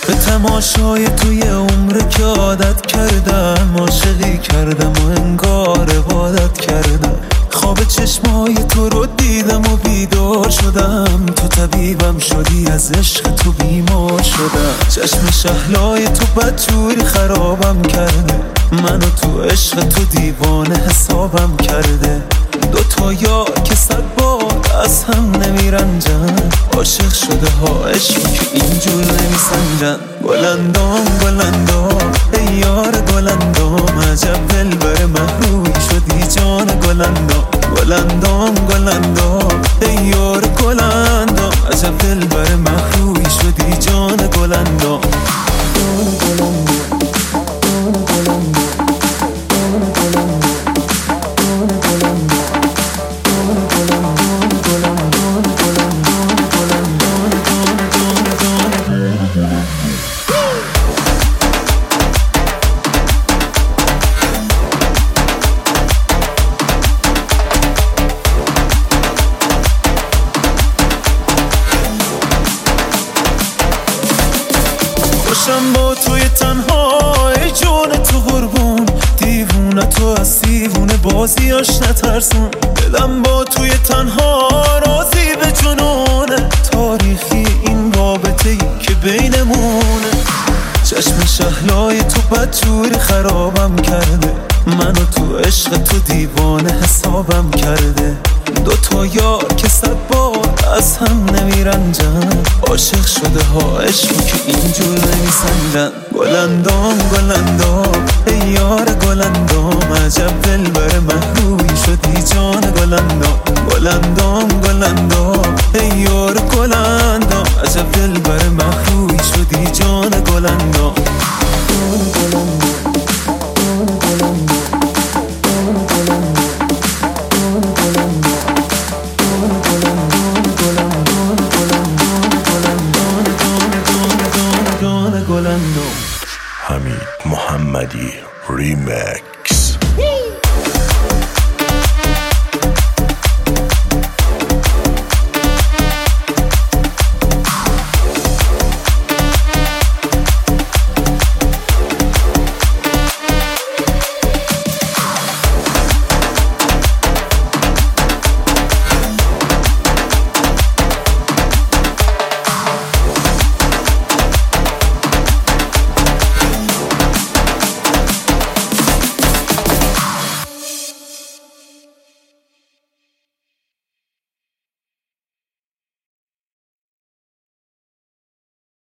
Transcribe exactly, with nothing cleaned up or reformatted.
به تماشای توی عمر که عادت کردم، عاشقی کردم و انگار عبادت کردم. خواب چشمای تو رو دیدم و بیدار شدم، تو طبیبم شدی، از عشق تو بیمار شدم. چشم شهلای تو بدجوری خرابم کرده، منو تو عشق تو دیوانه حسابم کرده. دو تا یار که صد بار از هم نمیرنجن، عاشق شده ها عشق که اینجور نمیسنجن. گلندام گلندام ای یار گلندام، عجب دلبر محروی شدی جان گلندام. گلندام گلندام ای یار گلندام، عجب دلبر محروی شدی جان گلندام. خوشم با توی تنهای جون تو قربون، دیوونه تو از دیوونه بازیاش نترسون. دلم با توی تنها راضی به جنونه، تاریخی این رابطه ای که بینمونه. چشم شهلای تو بدجوری خرابم کرده، منو تو عشق تو دیوانه حسابم کرده. دو تا یار که صد بار از هم نمیرنجن، عاشق شده ها عشق که اینجور نمیسنجن. گلندام گلندام ای یار گلندام، عجب دلبر محروی شدی جان گلندام. گلندام گلندام ای یار گلندام، عجب دلبر محروی شدی جان گلندام. حمید محمدی ریمیک.